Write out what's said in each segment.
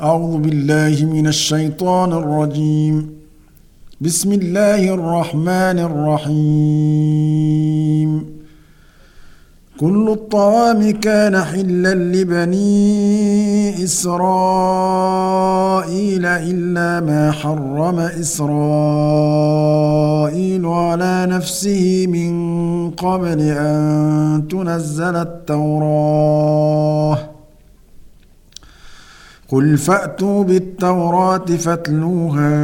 أعوذ بالله من الشيطان الرجيم. بسم الله الرحمن الرحيم. كل الطعام كان حلا لبني إسرائيل إلا ما حرم إسرائيل على نفسه من قبل أن تنزل التوراة. قل فأتوا بالتوراة فاتلوها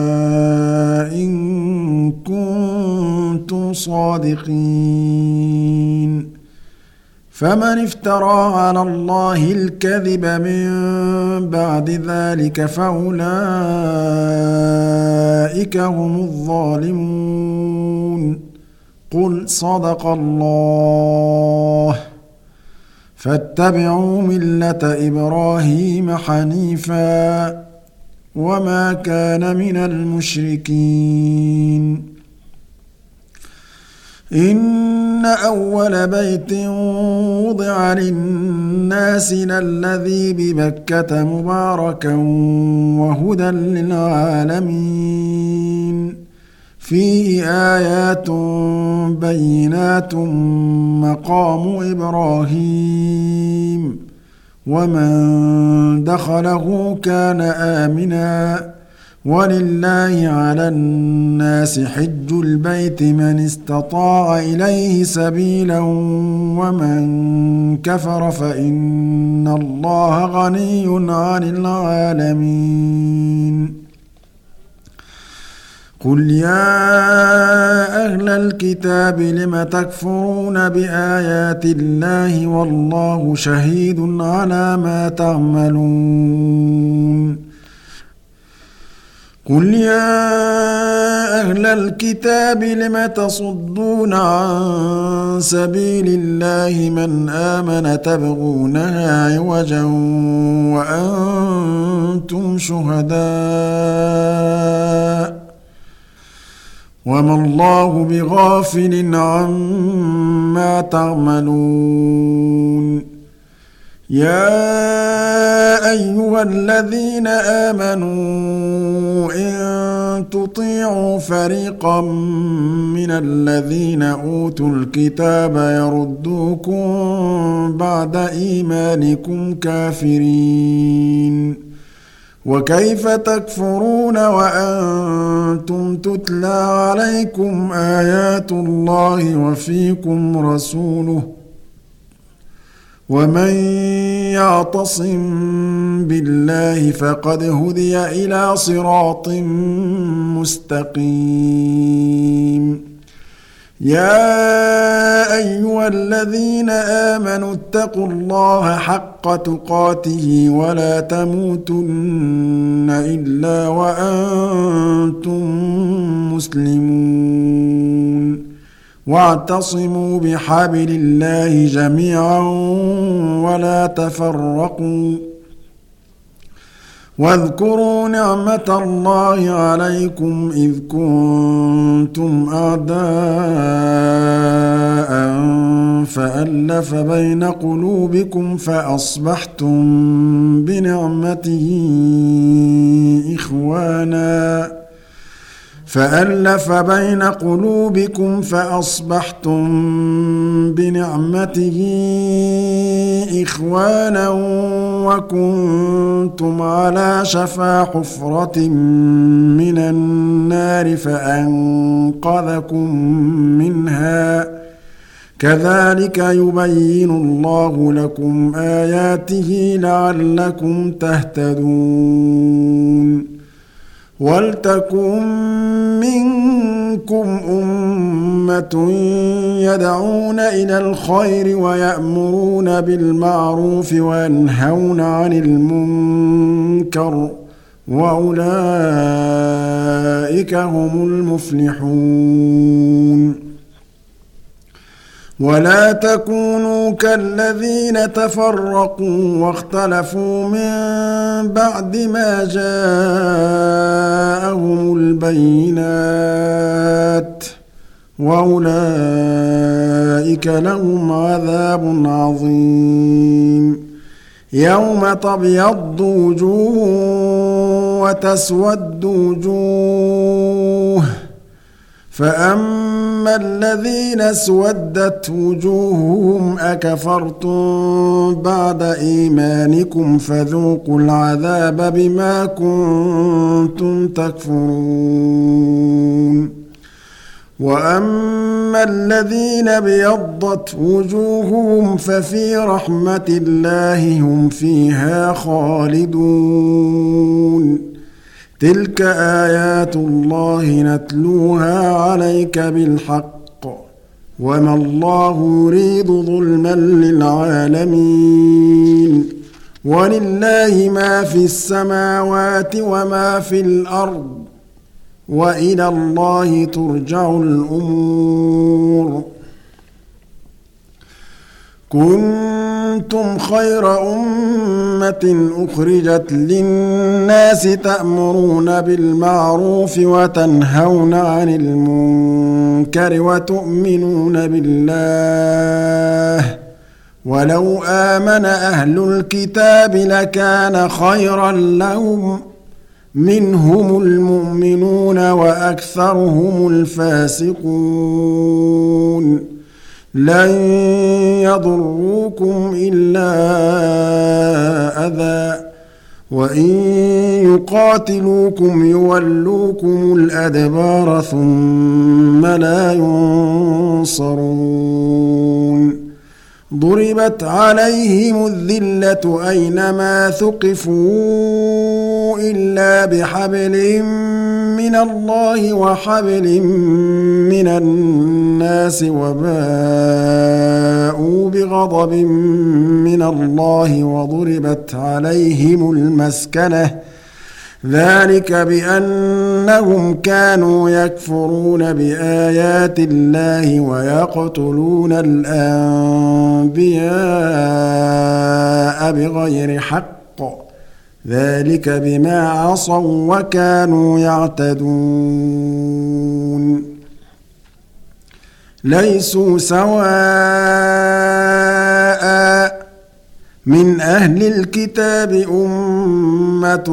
إن كنتم صادقين. فمن افترى على الله الكذب من بعد ذلك فأولئك هم الظالمون. قل صدق الله. فاتبعوا ملة إبراهيم حنيفا وما كان من المشركين. إن أول بيت وضع للناس للذي ببكة مباركا وهدى للعالمين. فيه آيات بينات مقام إبراهيم ومن دخله كان آمنا ولله على الناس حج البيت من استطاع إليه سبيلا ومن كفر فإن الله غني عن العالمين. قل يا أهل الكتاب لم تكفرون بآيات الله والله شهيد على ما تعملون. قل يا أهل الكتاب لم تصدون عن سبيل الله من آمن تبغونها عوجا وأنتم شهداء وما الله بغافل عما تعملون. يا أيها الذين آمنوا إن تطيعوا فريقا من الذين أوتوا الكتاب يردوكم بعد إيمانكم كافرين. وكيف تكفرون وأنتم تتلى عليكم آيات الله وفيكم رسوله ومن يعتصم بالله فقد هدي إلى صراط مستقيم. يا أيها الذين آمنوا اتقوا الله حق تقاته ولا تموتن إلا وأنتم مسلمون. واعتصموا بحبل الله جميعا ولا تفرقوا. واذكروا نعمة الله عليكم إذ كنتم أعداء فألف بين قلوبكم فأصبحتم بنعمته إخوانا وكنتم على شفا حفرة من النار فأنقذكم منها. كذلك يبين الله لكم آياته لعلكم تهتدون. ولتكن منكم أمة يدعون إلى الخير ويأمرون بالمعروف وينهون عن المنكر وأولئك هم المفلحون. ولا تكونوا كالذين تفرقوا واختلفوا من بعد ما جاءهم البينات وأولئك لهم عذاب عظيم. يوم تبيض وجوه وتسود وجوه فأما الذين اسودت وجوههم أكفرتم بعد إيمانكم فذوقوا العذاب بما كنتم تكفرون وأما الذين ابيضت وجوههم ففي رحمة الله هم فيها خالدون تلك آيات الله نتلوها عليك بالحق وما الله يريد ظلما للعالمين ولله ما في السماوات وما في الأرض وإلى الله ترجع الأمور كنتم خير أمة أخرجت للناس تأمرون بالمعروف وتنهون عن المنكر وتؤمنون بالله ولو آمن أهل الكتاب لكان خيرا لهم منهم المؤمنون وأكثرهم الفاسقون لن يضروكم إلا أذى وإن يقاتلوكم يولوكم الأدبار ثم لا ينصرون ضربت عليهم الذلة أينما ثقفوا إلا بحبل من الله وحبل من الناس وباءوا بغضب من الله وضربت عليهم المسكنة ذلك بأنهم كانوا يكفرون بآيات الله ويقتلون الأنبياء بغير حق ذلك بما عصوا وكانوا يعتدون ليسوا سواء من أهل الكتاب أمة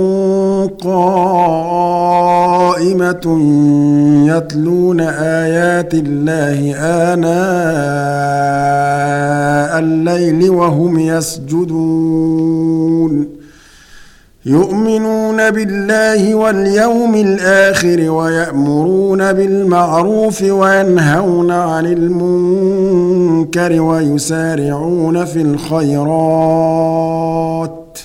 قائمة يتلون آيات الله آناء الليل وهم يسجدون يؤمنون بالله واليوم الآخر ويأمرون بالمعروف وينهون عن المنكر ويسارعون في الخيرات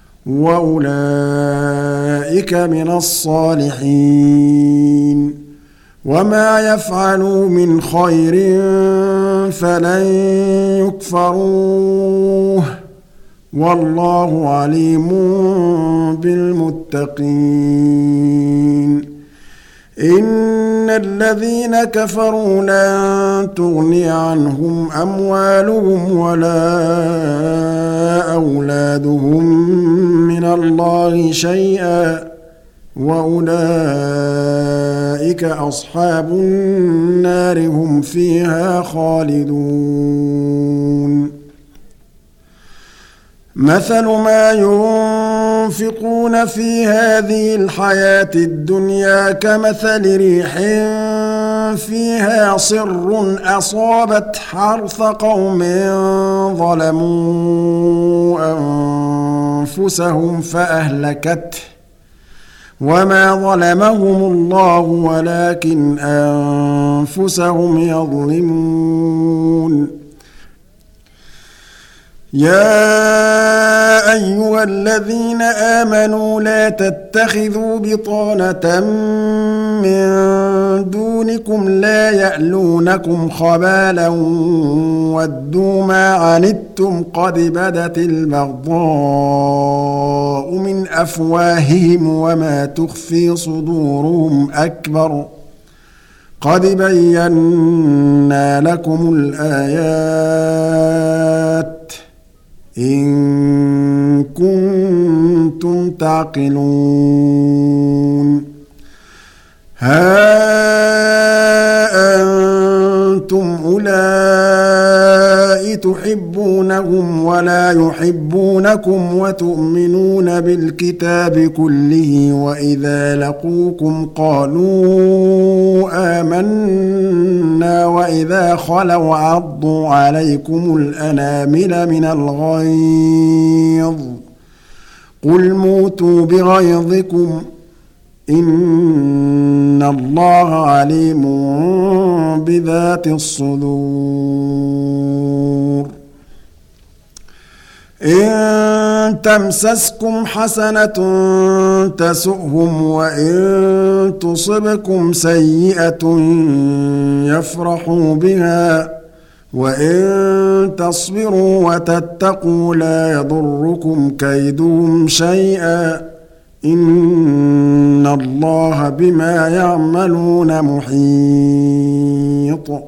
وأولئك من الصالحين وما يفعلوا من خير فلن يكفروه والله عليم بالمتقين إن الذين كفروا لن تغني عنهم أموالهم ولا أولادهم من الله شيئا وأولئك أصحاب النار هم فيها خالدون مثل ما ينفقون في هذه الحياة الدنيا كمثل ريح فيها صر أصابت حرث قوم ظلموا أنفسهم فأهلكته وما ظلمهم الله ولكن أنفسهم يظلمون يا أيها الذين آمنوا لا تتخذوا بطانة من دونكم لا يألونكم خبالا ودوا ما عنتم قد بدت البغضاء من أفواههم وما تخفي صدورهم أكبر قد بينا لكم الآيات إن كنتم تعقلون ها أنتم أولئك تحبونهم ولا يحبونكم وتؤمنون بالكتاب كله وإذا لقوكم قالوا آمنا وإذا خلوا عضوا عليكم الأنامل من الغيظ قل موتوا بغيظكم إن الله عليم بذات الصدور إن تمسسكم حسنة تسؤهم وإن تصبكم سيئة يفرحوا بها وإن تصبروا وتتقوا لا يضركم كيدهم شيئا إن الله بما يعملون محيط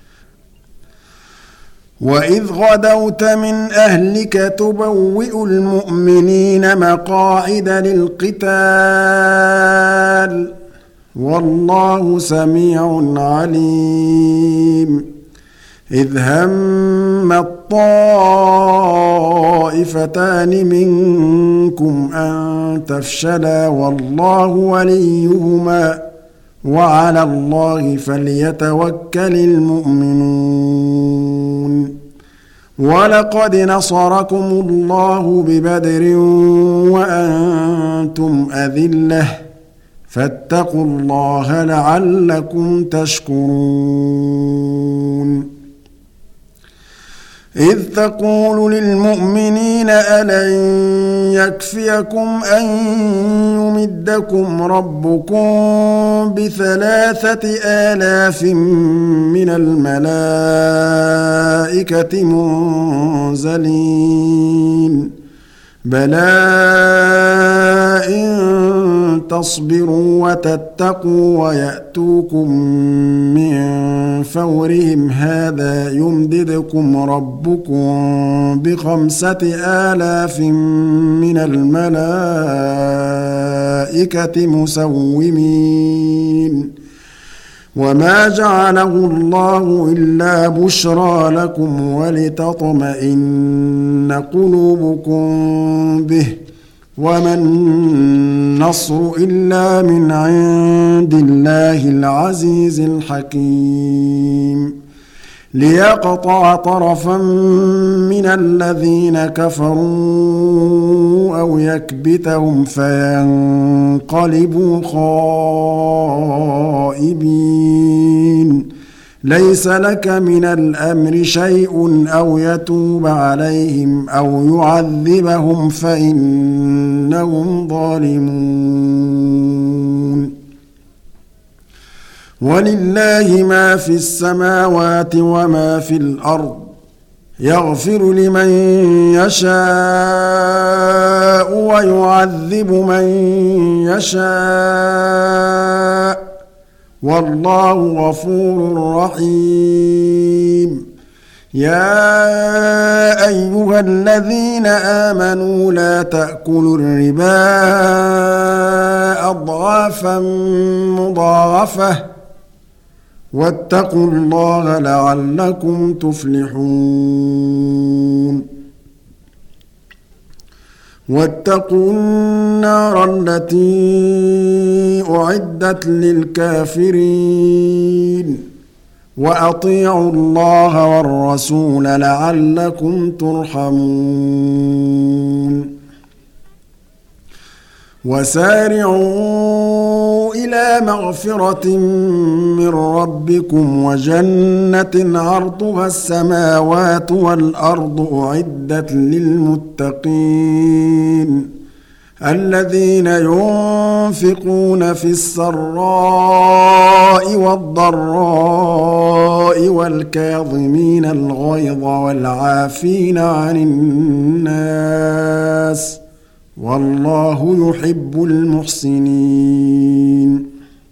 وإذ غدوت من أهلك تبوئ المؤمنين مقاعد للقتال والله سميع عليم إذ هم الطائفتان منكم أن تفشلا والله وليهما وعلى الله فليتوكل المؤمنون ولقد نصركم الله ببدر وأنتم أذلة فاتقوا الله لعلكم تشكرون إذ تقول للمؤمنين ألن يكفيكم أن يمدكم ربكم ب3,000 من الملائكة منزلين بلى إن تصبروا وتتقوا ويأتوكم من فورهم هذا يمددكم ربكم ب5,000 من الملائكة مسومين وما جعله الله إلا بشرى لكم ولتطمئن قلوبكم به وما النصر إلا من عند الله العزيز الحكيم ليقطع طرفا من الذين كفروا أو يكبتهم فينقلبوا خائبين ليس لك من الأمر شيء أو يتوب عليهم أو يعذبهم فإنهم ظالمون ولله ما في السماوات وما في الأرض يغفر لمن يشاء ويعذب من يشاء والله غفور رحيم يا أيها الذين آمنوا لا تأكلوا الربا أضعافا مضاعفة واتقوا الله لعلكم تفلحون واتقوا النار التي أعدت للكافرين وأطيعوا الله والرسول لعلكم ترحمون وسارعوا إلى مغفرة من ربكم وجنة عرضها السماوات والأرض أعدت للمتقين الذين ينفقون في السراء والضراء والكاظمين الغيظ والعافين عن الناس والله يحب المحسنين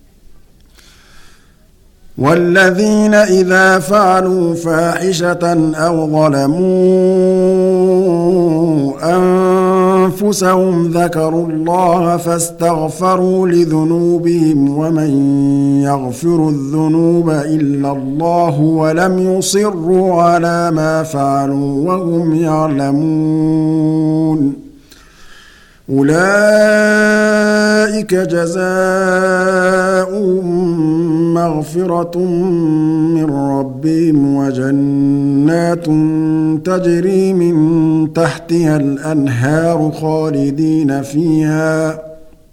والذين إذا فعلوا فاحشة أو ظلموا أنفسهم ذكروا الله فاستغفروا لذنوبهم ومن يغفر الذنوب إلا الله ولم يصروا على ما فعلوا وهم يعلمون أولئك جزاؤهم مغفرة من ربهم وجنات تجري من تحتها الأنهار خالدين فيها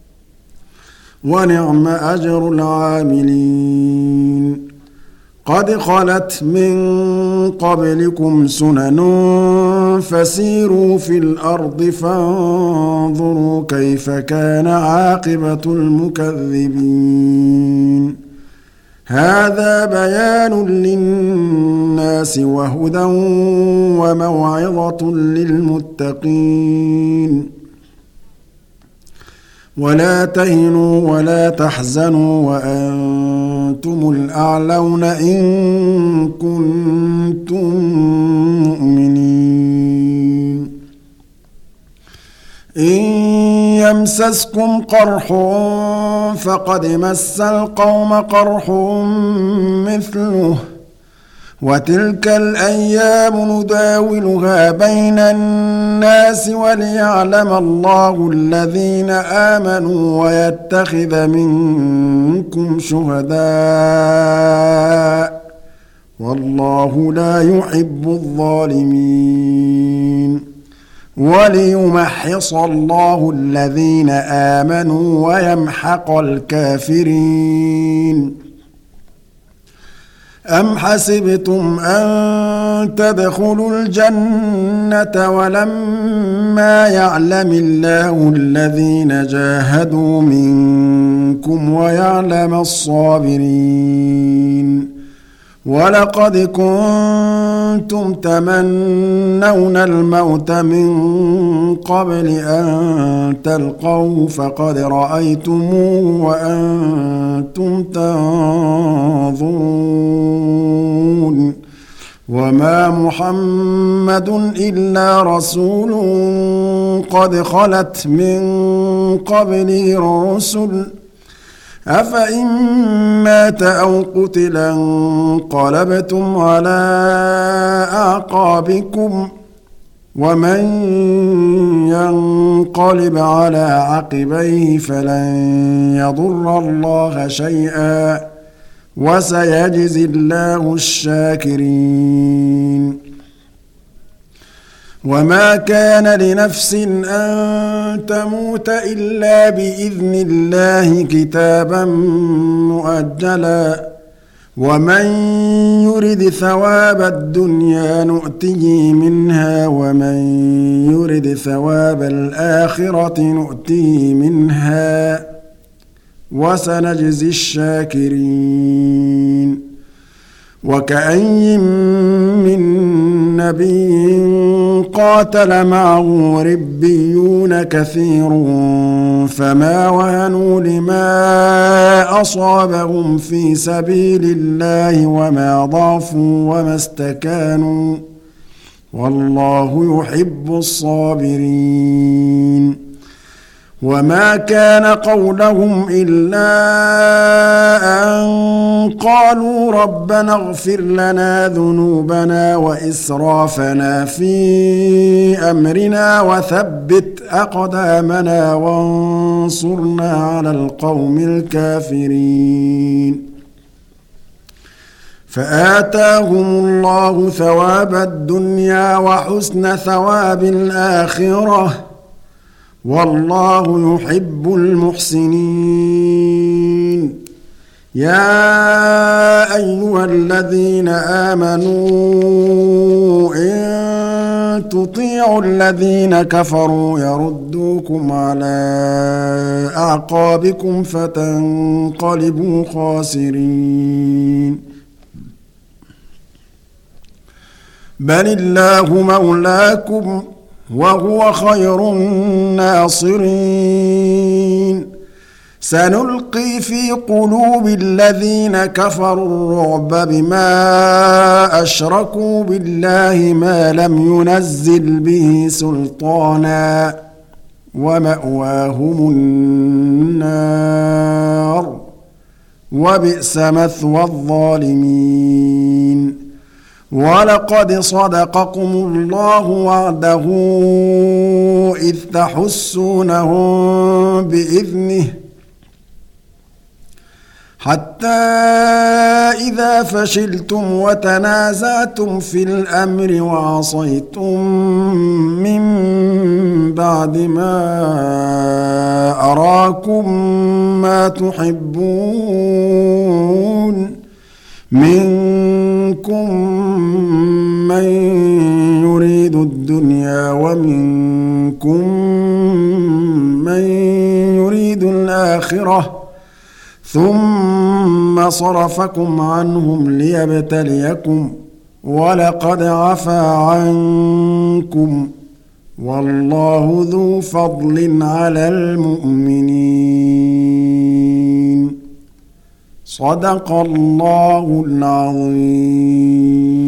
ونعم أجر العاملين قد خلت من قبلكم سنن فسيروا في الأرض فانظروا كيف كان عاقبة المكذبين هذا بيان للناس وهدى وموعظة للمتقين ولا تهنوا ولا تحزنوا وأنتم الأعلون إن كنتم مؤمنين إن يمسسكم قرح فقد مس القوم قرح مثله وتلك الأيام نداولها بين الناس وليعلم الله الذين آمنوا ويتخذ منكم شهداء والله لا يحب الظالمين وليمحص الله الذين آمنوا ويمحق الكافرين أم حسبتم أن تدخلوا الجنة ولما يعلم الله الذين جاهدوا منكم ويعلم الصابرين ولقد كنتم تمنون الموت من قبل أن تلقوه فقد رأيتموه وأنتم تنظرون وما محمد إلا رسول قد خلت من قبله الرسل أفإن مات أو قتلا انقلبتم على أعقابكم ومن ينقلب على عقبيه فلن يضر الله شيئا وسيجزي الله الشاكرين وما كان لنفس أن تموت إلا بإذن الله كتابا مؤجلا ومن يرد ثواب الدنيا نؤته منها ومن يرد ثواب الآخرة نؤته منها وسنجزي الشاكرين وكأين من نبي قاتل معه ربيون كثير فما وهنوا لما أصابهم في سبيل الله وما ضعفوا وما استكانوا والله يحب الصابرين وما كان قولهم إلا أن قالوا ربنا اغفر لنا ذنوبنا وإسرافنا في أمرنا وثبت أقدامنا وانصرنا على القوم الكافرين فآتاهم الله ثواب الدنيا وحسن ثواب الآخرة والله يحب المحسنين يا أيها الذين آمنوا إن تطيعوا الذين كفروا يردوكم على أعقابكم فتنقلبوا خاسرين بل الله مولاكم وهو خير الناصرين سنلقي في قلوب الذين كفروا الرعب بما أشركوا بالله ما لم ينزل به سلطانا ومأواهم النار وبئس مثوى الظالمين ولقد صدقكم الله وعده إذ تحسونهم بإذنه حتى إذا فشلتم وتنازعتم في الأمر وعصيتم من بعد ما أراكم ما تحبون منكم من يريد الدنيا ومنكم من يريد الآخرة ثم صرفكم عنهم ليبتليكم ولقد عفا عنكم والله ذو فضل على المؤمنين صدق الله العظيم.